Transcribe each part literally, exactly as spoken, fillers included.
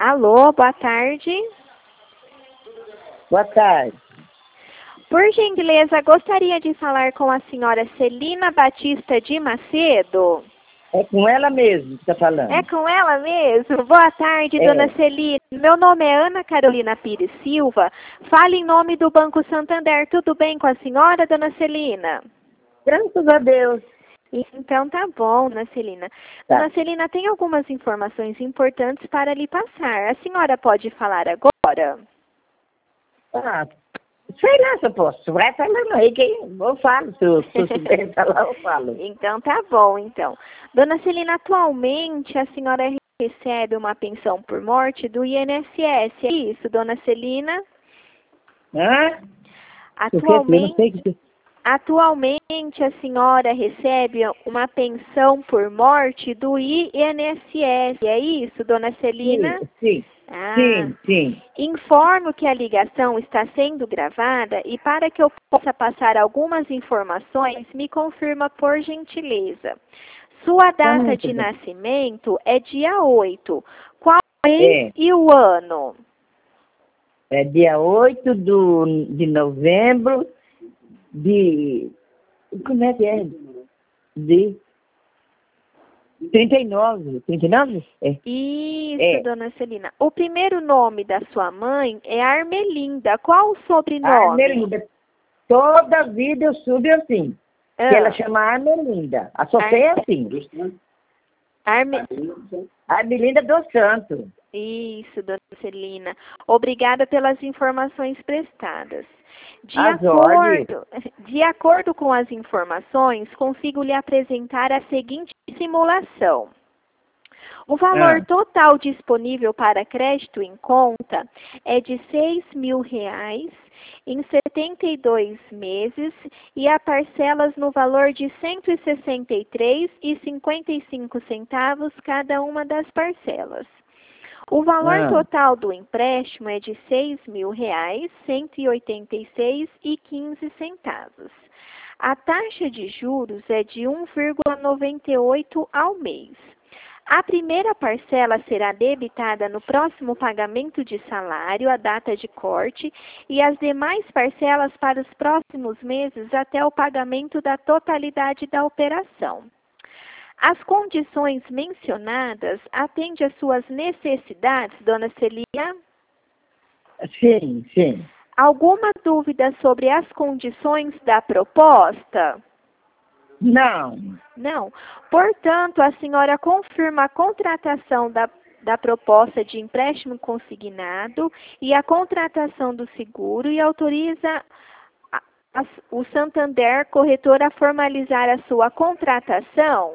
Alô, boa tarde. Boa tarde. Por gentileza, gostaria de falar com a senhora Celina Batista de Macedo. É com ela mesmo que está falando. É com ela mesmo? Boa tarde, É. dona Celina. Meu nome é Ana Carolina Pires Silva. Fala em nome do Banco Santander. Tudo bem com a senhora, dona Celina? Graças a Deus. Então tá bom, dona Celina. Tá. Dona Celina, tem algumas informações importantes para lhe passar. A senhora pode falar agora? Ah, sei lá se eu posso. Vai falando aí que eu falo. Se eu, se eu souber falar, eu falo. Então tá bom, então. Dona Celina, atualmente a senhora recebe uma pensão por morte do I N S S, é isso, dona Celina? Hã? Atualmente, atualmente a senhora recebe uma pensão por morte do I N S S, é isso, dona Celina? Sim, sim. Ah, Sim, sim. informo que a ligação está sendo gravada e para que eu possa passar algumas informações, me confirma por gentileza. Sua data Ah, de tudo bem. nascimento é dia oito. Qual mês É. e o ano? É dia oito do, de novembro de... Como é que é? De trinta e nove. trinta e nove? É. Isso, É. dona Celina. O primeiro nome da sua mãe é Armelinda. Qual o sobrenome? Armelinda. Toda vida eu subo assim. Ah. Que ela chama Armelinda. A Sofia é assim. Arme... Armelinda dos Santos. Isso, dona Celina. Obrigada pelas informações prestadas. De As ordens. acordo, de acordo com as informações, consigo lhe apresentar a seguinte simulação. O valor Ah. total disponível para crédito em conta é de seis mil reais em setenta e dois meses e há parcelas no valor de cento e sessenta e três reais e cinquenta e cinco centavos cada uma das parcelas. O valor Ah. total do empréstimo é de seis mil reais, cento e oitenta e seis reais e quinze centavos. A taxa de juros é de um vírgula noventa e oito ao mês. A primeira parcela será debitada no próximo pagamento de salário, a data de corte, e as demais parcelas para os próximos meses até o pagamento da totalidade da operação. As condições mencionadas atendem às suas necessidades, dona Celina? Sim, sim. Alguma dúvida sobre as condições da proposta? Não. Não. Portanto, a senhora confirma a contratação da, da proposta de empréstimo consignado e a contratação do seguro e autoriza a, a, o Santander corretor a formalizar a sua contratação?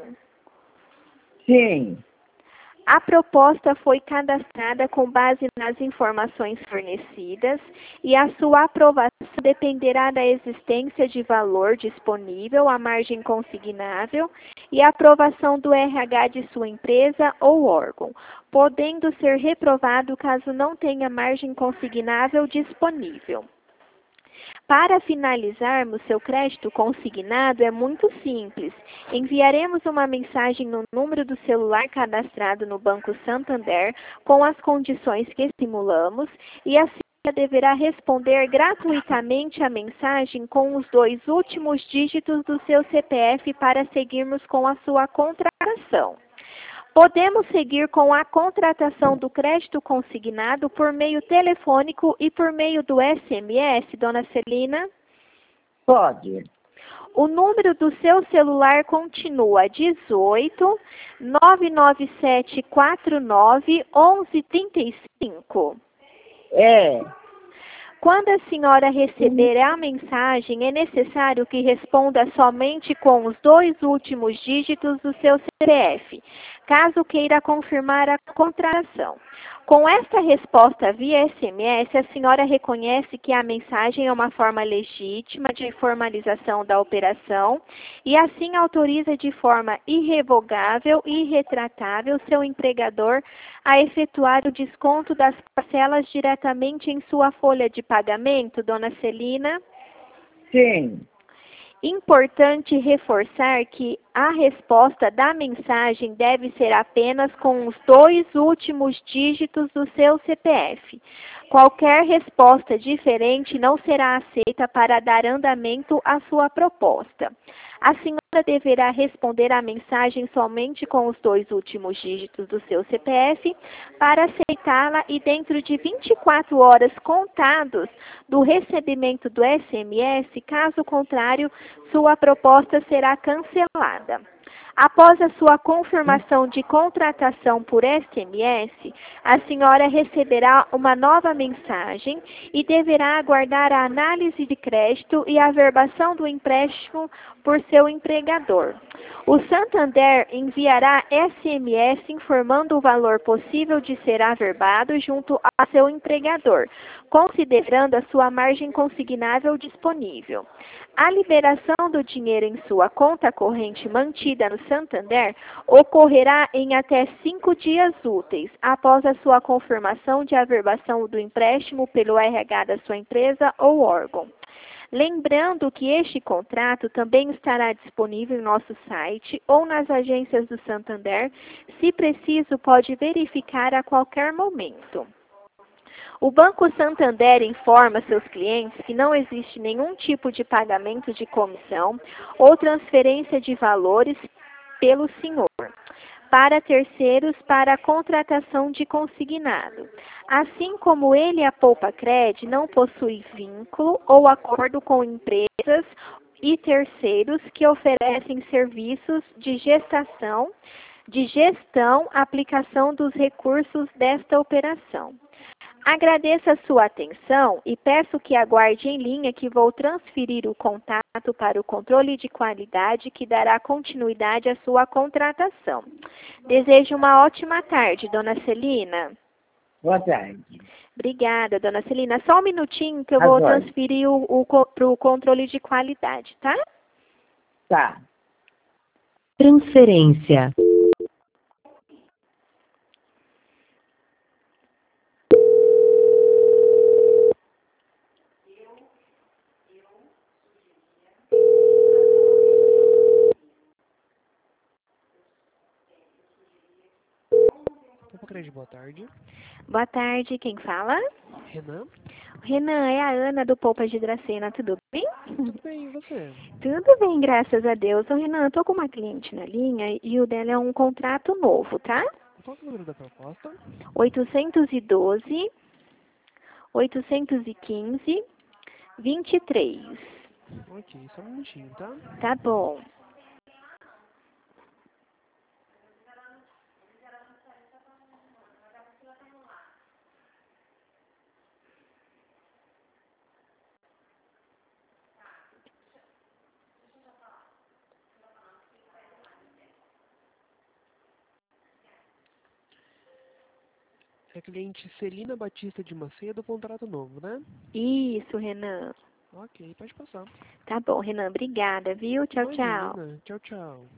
Sim. A proposta foi cadastrada com base nas informações fornecidas e a sua aprovação dependerá da existência de valor disponível à margem consignável e a aprovação do R H de sua empresa ou órgão, podendo ser reprovado caso não tenha margem consignável disponível. Para finalizarmos seu crédito consignado é muito simples. Enviaremos uma mensagem no número do celular cadastrado no Banco Santander com as condições que simulamos e a senhora deverá responder gratuitamente a mensagem com os dois últimos dígitos do seu C P F para seguirmos com a sua contratação. Podemos seguir com a contratação do crédito consignado por meio telefônico e por meio do S M S, dona Celina? Pode. O número do seu celular continua dezoito, nove nove sete quatro nove, onze trinta e cinco. É. Quando a senhora receber a mensagem, é necessário que responda somente com os dois últimos dígitos do seu C P F, caso queira confirmar a contratação. Com esta resposta via S M S, a senhora reconhece que a mensagem é uma forma legítima de formalização da operação e assim autoriza de forma irrevogável e irretratável seu empregador a efetuar o desconto das parcelas diretamente em sua folha de pagamento, dona Celina? Sim. Importante reforçar que a resposta da mensagem deve ser apenas com os dois últimos dígitos do seu C P F. Qualquer resposta diferente não será aceita para dar andamento à sua proposta. A senhora deverá responder à mensagem somente com os dois últimos dígitos do seu C P F para aceitá-la e dentro de vinte e quatro horas contados do recebimento do S M S, caso contrário, sua proposta será cancelada. Após a sua confirmação de contratação por S M S, a senhora receberá uma nova mensagem e deverá aguardar a análise de crédito e a averbação do empréstimo por seu empregador. O Santander enviará S M S informando o valor possível de ser averbado junto ao seu empregador, considerando a sua margem consignável disponível. A liberação do dinheiro em sua conta corrente mantida no Santander ocorrerá em até cinco dias úteis, após a sua confirmação de averbação do empréstimo pelo R H da sua empresa ou órgão. Lembrando que este contrato também estará disponível em nosso site ou nas agências do Santander, se preciso pode verificar a qualquer momento. O Banco Santander informa seus clientes que não existe nenhum tipo de pagamento de comissão ou transferência de valores pelo senhor para terceiros para a contratação de consignado. Assim como ele, a Poupacred, não possui vínculo ou acordo com empresas e terceiros que oferecem serviços de gestação, de gestão, aplicação dos recursos desta operação. Agradeço a sua atenção e peço que aguarde em linha que vou transferir o contato para o controle de qualidade que dará continuidade à sua contratação. Desejo uma ótima tarde, dona Celina. Boa tarde. Obrigada, dona Celina. Só um minutinho que eu vou Agora. transferir o, o, para o controle de qualidade, tá? Tá. Transferência. Poupacred, boa tarde. Boa tarde, quem fala? Renan? Renan, é a Ana do Poupa de Dracena, tudo bem? Tudo bem, e você? Tudo bem, graças a Deus. Ô, Renan, eu tô com uma cliente na linha e o dela é um contrato novo, tá? Qual que é o número da proposta? oitocentos e doze, oitocentos e quinze, vinte e três. Ok, só um minutinho, tá? Tá bom. É a cliente Celina Batista de Macedo, contrato novo, né? Isso, Renan. Ok, pode passar. Tá bom, Renan. Obrigada, viu? Tchau, tchau. Imagina. Tchau, tchau.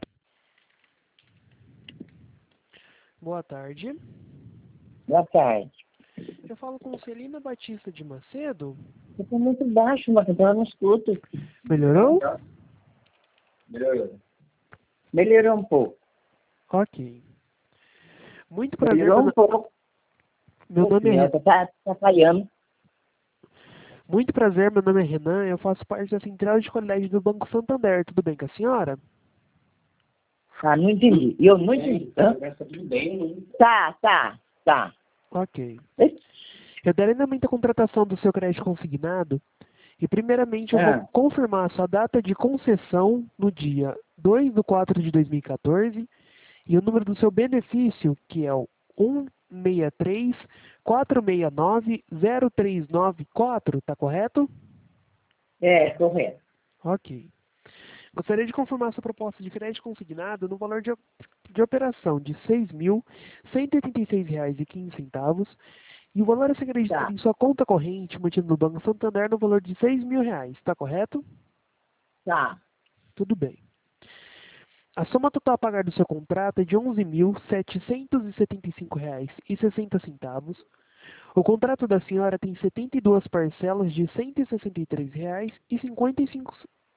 Boa tarde. Boa tarde. Eu falo com Celina Batista de Macedo. Você tá muito baixo, mas eu não escuto. Melhorou? Melhorou. Melhorou um pouco. Ok. Muito prazer. Melhorou Meu, um pouco. meu nome é Tá, tá, tá falhando. Muito prazer, meu nome é Renan, eu faço parte da Central de Qualidade do Banco Santander. Tudo bem com a senhora? Ah, não entendi. Eu não entendi. Hã? Tá, tá, tá. Ok. Eu darei andamento à contratação do seu crédito consignado e, primeiramente, eu Ah. vou confirmar a sua data de concessão no dia dois de quatro de dois mil e quatorze e o número do seu benefício, que é o um seis três, quatro seis nove, zero três nove quatro, tá correto? É, correto. Ok. Gostaria de confirmar sua proposta de crédito consignado no valor de, de operação de seis mil cento e oitenta e seis reais e quinze centavos e o valor a ser acreditado Tá. em sua conta corrente mantida no Banco Santander no valor de seis mil reais. Está correto? Tá. Tudo bem. A soma total a pagar do seu contrato é de onze mil setecentos e setenta e cinco reais e sessenta centavos. O contrato da senhora tem setenta e duas parcelas de cento e sessenta e três reais e cinquenta e cinco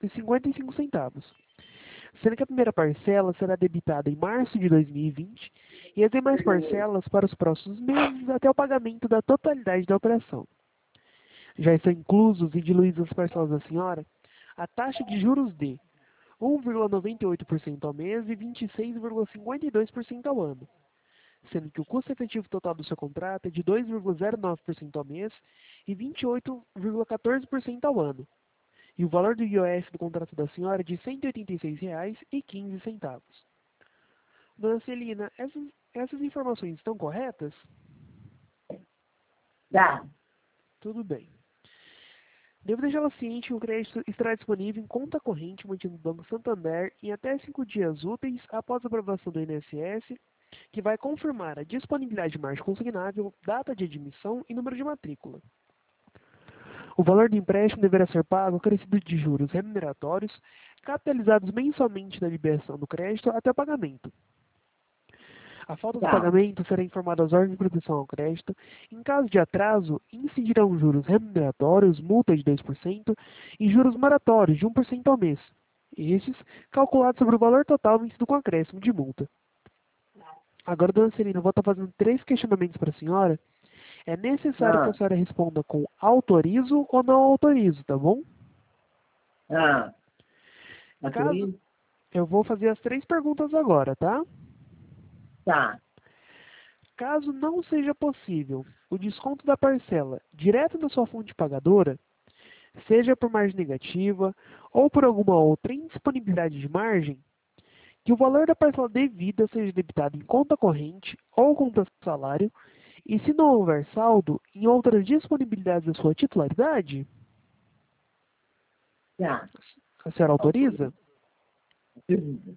e cinquenta e cinco centavos, sendo que a primeira parcela será debitada em março de dois mil e vinte e as demais parcelas para os próximos meses até o pagamento da totalidade da operação. Já estão inclusos e diluídos as parcelas da senhora a taxa de juros de um vírgula noventa e oito por cento ao mês e vinte e seis vírgula cinquenta e dois por cento ao ano, sendo que o custo efetivo total do seu contrato é de dois vírgula zero nove por cento ao mês e vinte e oito vírgula quatorze por cento ao ano. E o valor do I O F do contrato da senhora é de cento e oitenta e seis reais e quinze centavos. Dona Celina, essas, essas informações estão corretas? Tá. Tudo bem. Devo deixá-la ciente que o crédito estará disponível em conta corrente mantida no Banco Santander em até cinco dias úteis após a aprovação do I N S S, que vai confirmar a disponibilidade de margem consignável, data de admissão e número de matrícula. O valor do empréstimo deverá ser pago acrescido de juros remuneratórios, capitalizados mensalmente na liberação do crédito até o pagamento. A falta do Tá. pagamento será informada às ordens de proteção ao crédito. Em caso de atraso, incidirão juros remuneratórios, multa de dois por cento e juros moratórios de um por cento ao mês. Estes calculados sobre o valor total vencido com acréscimo de multa. Agora, dona Celina, eu vou estar fazendo três questionamentos para a senhora. É necessário Ah. que a senhora responda com autorizo ou não autorizo, tá bom? Ah. Caso Autorizo? eu vou fazer as três perguntas agora, tá? Tá. Caso não seja possível o desconto da parcela direto na sua fonte pagadora, seja por margem negativa ou por alguma outra indisponibilidade de margem, que o valor da parcela devida seja debitado em conta corrente ou conta salário, e se não houver saldo, em outras disponibilidades da sua titularidade, Tá. a senhora autoriza? Autorizo.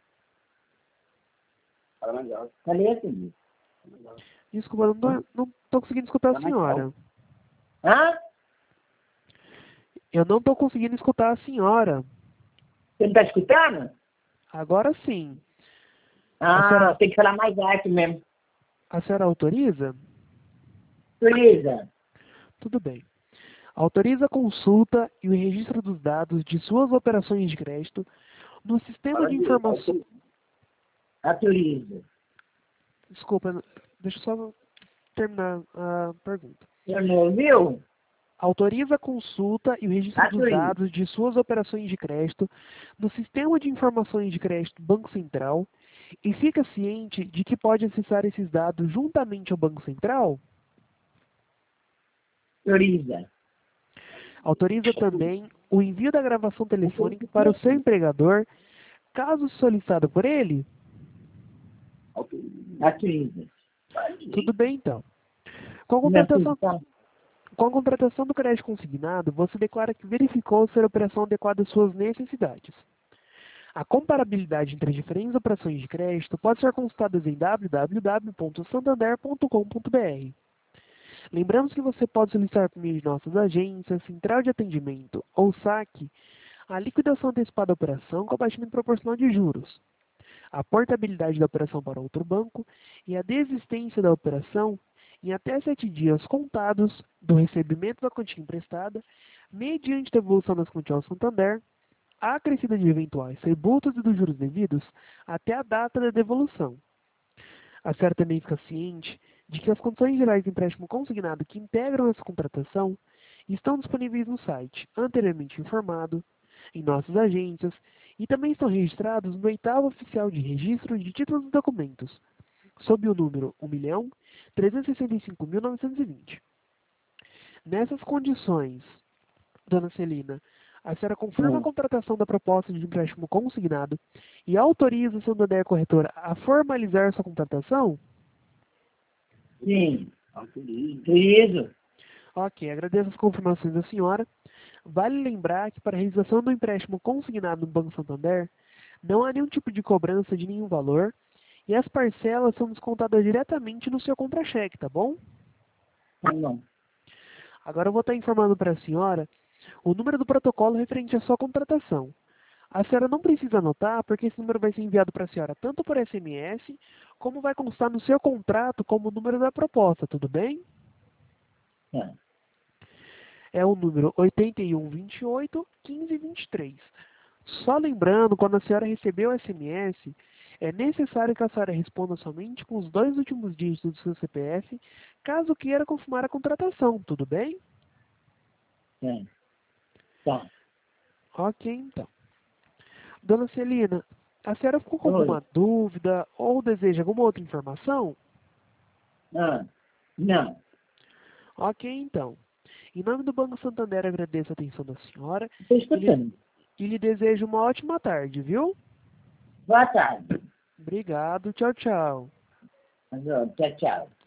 Falei assim. Desculpa, eu não estou não tô conseguindo escutar a senhora. Hã? Eu não estou conseguindo escutar a senhora. Você não tá escutando? Agora sim. Ah, A senhora- tem que falar mais alto mesmo. A senhora autoriza? Autoriza. Tudo bem. Autoriza a consulta e o registro dos dados de suas operações de crédito no sistema de informação. Autoriza. Desculpa, deixa eu só terminar a pergunta. Você não ouviu? Autoriza a consulta e o registro dos Autoriza. dados de suas operações de crédito no sistema de informações de crédito Banco Central e fica ciente de que pode acessar esses dados juntamente ao Banco Central? Autoriza. Autoriza também o envio da gravação telefônica para o seu empregador, caso solicitado por ele? Autoriza. Tudo bem, então. Com a Não contratação, tá? com a contratação do crédito consignado, você declara que verificou ser a operação adequada às suas necessidades. A comparabilidade entre as diferentes operações de crédito pode ser consultada em w w w ponto santander ponto com ponto b r. Lembramos que você pode solicitar por meio de nossas agências, central de atendimento ou saque a liquidação antecipada da operação com abatimento proporcional de juros, a portabilidade da operação para outro banco e a desistência da operação em até sete dias contados do recebimento da quantia emprestada, mediante devolução das quantias ao Santander, a acrescida de eventuais tributos e dos juros devidos até a data da devolução. A senhora também fica ciente de que as condições gerais de empréstimo consignado que integram essa contratação estão disponíveis no site anteriormente informado, em nossas agências, e também estão registrados no oitavo oficial de registro de títulos e documentos, sob o número um milhão trezentos e sessenta e cinco mil novecentos e vinte. Nessas condições, dona Celina, a senhora confirma a contratação da proposta de empréstimo consignado e autoriza a Santander Corretora a formalizar sua contratação? Sim. Autorizo. Ok, agradeço as confirmações da senhora. Vale lembrar que para a realização do empréstimo consignado no Banco Santander, não há nenhum tipo de cobrança de nenhum valor e as parcelas são descontadas diretamente no seu contra-cheque, tá bom? Tá bom. Agora eu vou estar informando para a senhora o número do protocolo referente à sua contratação. A senhora não precisa anotar, porque esse número vai ser enviado para a senhora tanto por S M S, como vai constar no seu contrato como o número da proposta, tudo bem? Tá. é o número oito um dois oito, um cinco dois três. Só lembrando, quando a senhora receber o S M S, é necessário que a senhora responda somente com os dois últimos dígitos do seu C P F, caso queira confirmar a contratação, tudo bem? É. Tá. Ok, então. Dona Celina, a senhora ficou com Oi. alguma dúvida ou deseja alguma outra informação? Ah, não. Ok, então. Em nome do Banco Santander, agradeço a atenção da senhora Estou e lhe, escutando. e lhe desejo uma ótima tarde, viu? Boa tarde. Obrigado, tchau, tchau. Mas, ó, tchau, tchau.